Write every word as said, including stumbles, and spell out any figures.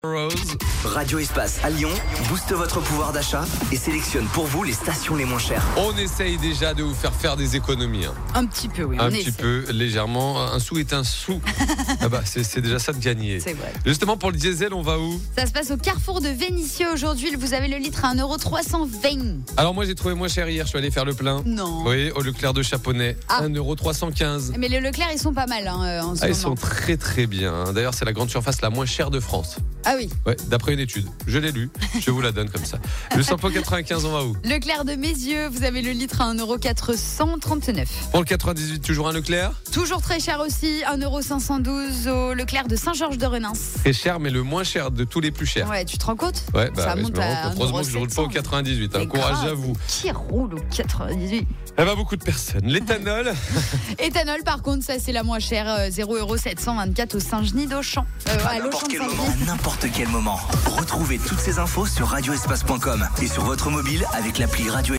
Rose. Radio Espace à Lyon booste votre pouvoir d'achat et sélectionne pour vous les stations les moins chères. On essaye déjà de vous faire faire des économies. Hein. Un petit peu, oui. Un on petit essaie. peu, légèrement. Un sou est un sou. ah bah, c'est, c'est déjà ça de gagner. C'est vrai. Justement, pour le diesel, on va où? Ça se passe au carrefour de Vénissieux aujourd'hui. Vous avez le litre à un euro trois cent vingt. Alors moi, j'ai trouvé moins cher hier. Je suis allé faire le plein. Non. Oui, au Leclerc de Chaponnet. Ah. un euro trois cent quinze. Mais les Leclerc, ils sont pas mal hein, en ce Ah, ils moment. sont très très bien. D'ailleurs, c'est la grande surface la moins chère de France. Ah oui. Ouais, d'après une étude. Je l'ai lu. Je vous la donne comme ça. Le samplon quatre-vingt-quinze, on va où? Leclerc de Mézieux, vous avez le litre à un euro quatre cent trente-neuf. Pour le quatre-vingt-dix-huit, toujours un Leclerc. Toujours très cher aussi, un euro cinq cent douze au Leclerc de Saint-Georges-de-Renins. Très cher, mais le moins cher de tous les plus chers. Ouais, tu te rends compte? Ouais, bah, Ça ouais, monte je me rends à compte. Heureusement un que je euro roule pas au sept cents. quatre-vingt-dix-huit. Mais Un courage grave, à vous. Qui roule au quatre-vingt-dix-huit? Eh ben, beaucoup de personnes. L'éthanol. Éthanol, par contre, ça c'est la moins chère, euh, zéro euro sept cent vingt-quatre au Saint-Genis d'Auchan. Euh, à À l'Auchan n'importe de quel moment, Saint-Genis. à n'importe quel moment. Retrouvez toutes ces infos sur radio espace point com et sur votre mobile avec l'appli Radio